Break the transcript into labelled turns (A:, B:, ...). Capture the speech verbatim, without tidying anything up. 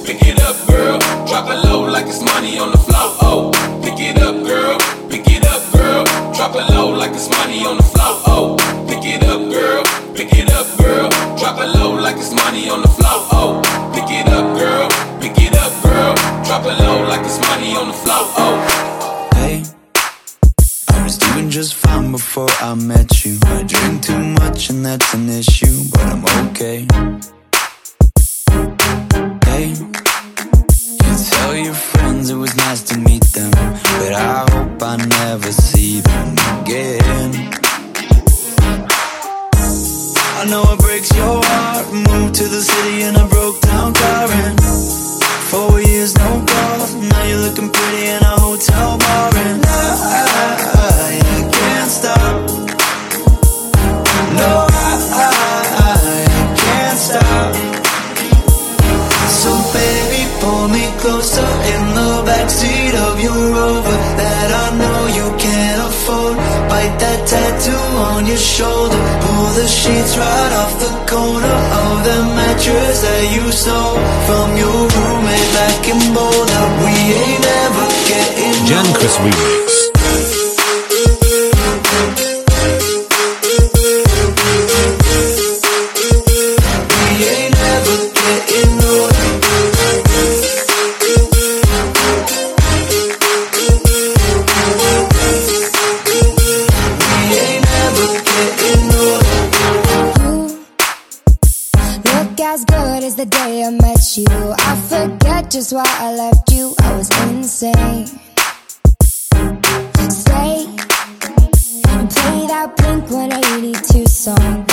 A: pick it up, girl. Drop it low like it's money on the floor. Oh, pick it up, girl. Pick it up, girl. Drop it low like it's money on the floor. Oh, pick it up, girl. Pick it up, girl. Drop it low like it's money on the floor. Oh, pick it up, girl. Pick it up, girl. Drop it low like it's money on the floor. Oh.
B: Hey, I was doing just fine before I met you. I drink too much and that's an issue, but I'm okay. Hey, you tell your friends it was nice to meet them, but I hope I never see them again. I know it breaks your heart. Moved to the city in a broke down car and four years no calls. Now you're looking pretty in a hotel bar and I, I, I can't stop. No, I, I, I can't stop. So baby, pull me closer in the backseat of your Rover that I know you can't afford. Bite that tattoo on your shoulder. Pull the sheets right off the corner of the mattress that you stole from your roommate back in Boulder. We ain't ever getting
C: Jandkris Remix.
D: As good as the day I met you, I forget just why I left you. I was insane. Stay and play that Blink one eighty-two song.